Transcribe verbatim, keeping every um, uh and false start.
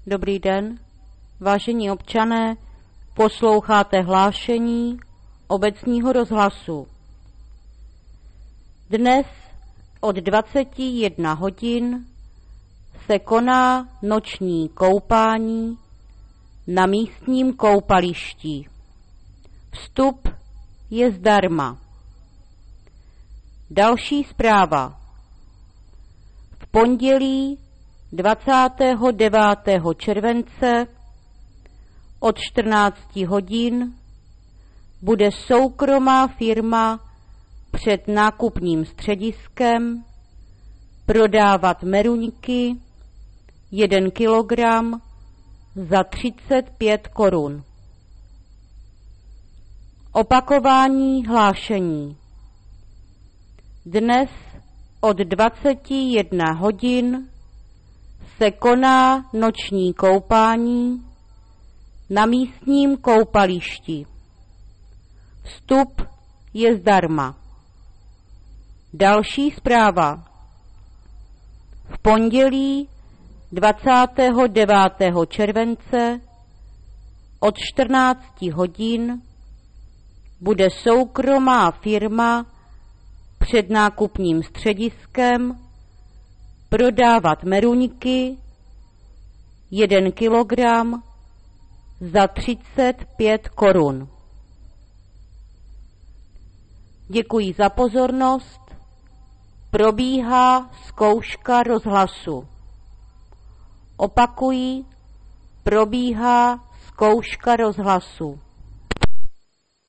Dobrý den, vážení občané, posloucháte hlášení obecního rozhlasu. Dnes od dvaceti jedné hodin se koná noční koupání na místním koupališti. Vstup je zdarma. Další zpráva. V pondělí dvacátého devátého července od čtrnácti hodin bude soukromá firma před nákupním střediskem prodávat meruňky jeden kilogram za třicet pět korun. Opakování hlášení. Dnes od dvaceti jedné hodin se koná noční koupání na místním koupališti. Vstup je zdarma. Další zpráva. V pondělí dvacátého devátého července od čtrnácti hodin bude soukromá firma před nákupním střediskem prodávat meruňky jeden kilogram za třicet pět korun. Děkuji za pozornost. Probíhá zkouška rozhlasu. Opakuji, probíhá zkouška rozhlasu.